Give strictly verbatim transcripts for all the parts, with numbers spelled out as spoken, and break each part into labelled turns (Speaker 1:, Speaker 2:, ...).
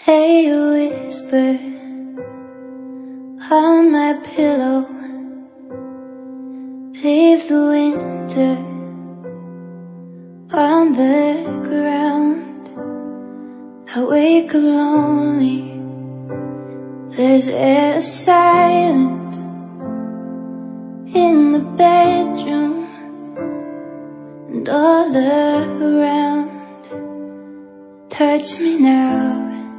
Speaker 1: Lay a whisper on my pillow. Leave the winter on the ground. I wake up lonely. There's air of silence in the bedroom and all around. Touch me now.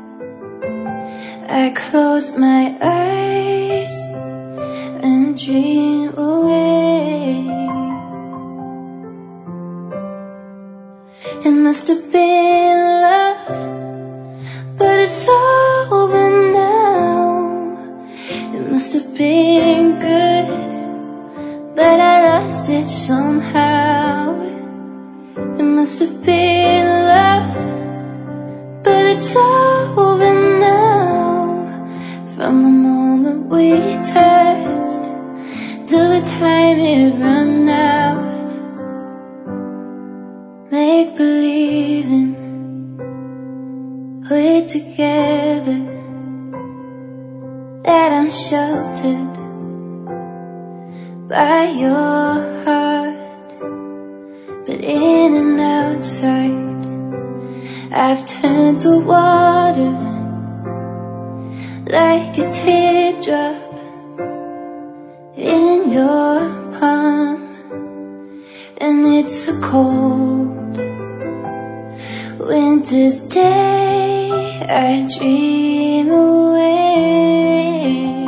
Speaker 1: I close my eyes and dream away. It must have been love, but it's over now. It must have been good, but I lost it somehow. It must have been love, but it's over now. From the moment we touched till the time it run out. Make believing we're together, that I'm sheltered by your heart. But in and outside, I've turned to water, like a teardrop in your palm. And it's a cold winter's day, I dream away.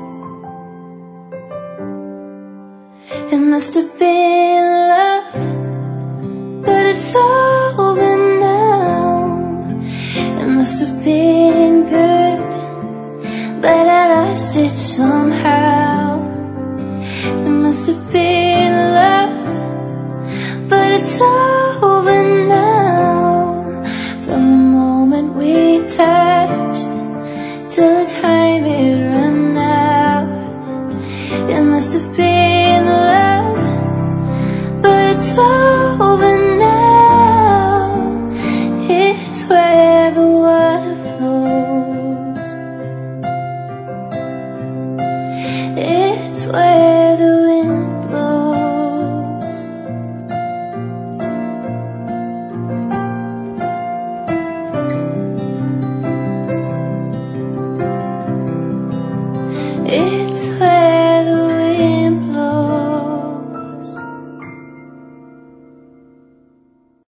Speaker 1: It must have been love, but it's over now. It must have been good, but I lost it somehow. It must have been love, but it's over now. From the moment we touched